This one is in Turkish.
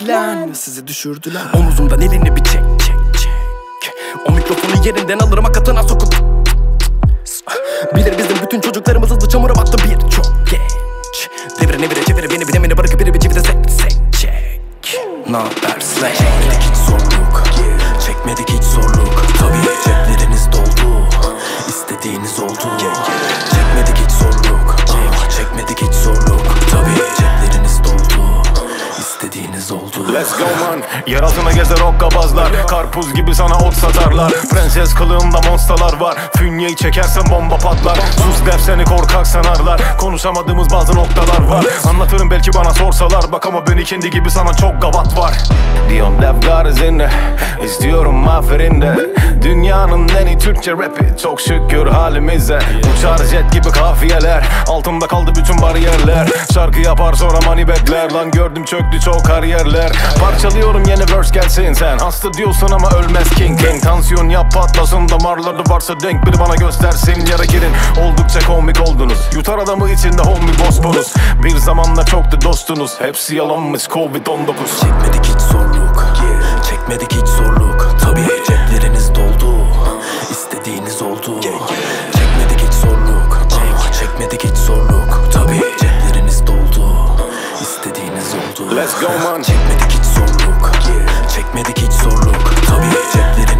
plan ve sizi düşürdüler. Omuzumdan elini bir çek. O mikrofonu yerinden alırım akatına sokup. Bilir bizim bütün çocuklarımız hızlı çamura battı birçok genç. Devre nevire çevire beni bilemeni bırakıp biri bir çivide çek. Naber slang. Çekmedik hiç zorluk, çekmedik hiç zorluk. Tabii cepleriniz doldu, istediğiniz oldu. Çekmedik hiç zorluk, çekmedik hiç zorluk. Tabii cepleriniz doldu, istediğiniz oldu. Let's go man. Yer altına gezer hokkabazlar, karpuz gibi sana ot satarlar. Prenses kılığında monstalar var, fünyeyi çekersen bomba patlar. Sus der seni korkak sanarlar, konuşamadığımız bazı noktalar var. Anlatırım belki bana sorsalar, bak ama beni kendi gibi sana çok gavat var. Dion Devgar izinde, istiyorum aferin de. Dünyanın en iyi Türkçe rapi, çok şükür halimize. Uçar jet gibi kafiyeler, altımda kaldı bütün bariyerler. Şarkı yapar sonra money bekler, lan gördüm çöktü çok kariyerler. Parçalıyorum yeni verse gelsin, sen hasta diyorsun ama ölmez king. Tansiyon yap patlasın, damarları varsa denk biri bana göstersin. Yara girin, oldukça komik oldunuz, yutar adamı içinde homie Bosporus. Bir zamanlar çoktu dostunuz, hepsi yalanmış Covid-19. Çekmedik hiç zorluk, çekmedik hiç zorluk. Tabii cepleriniz doldu, istediğiniz oldu. Çekmedik hiç zorluk, çekmedik hiç zorluk. Tabii cepleriniz doldu, istediğiniz oldu. Let's go man. Çekmedik hiç zorluk, çekmedik hiç zorluk. Tabii cepleriniz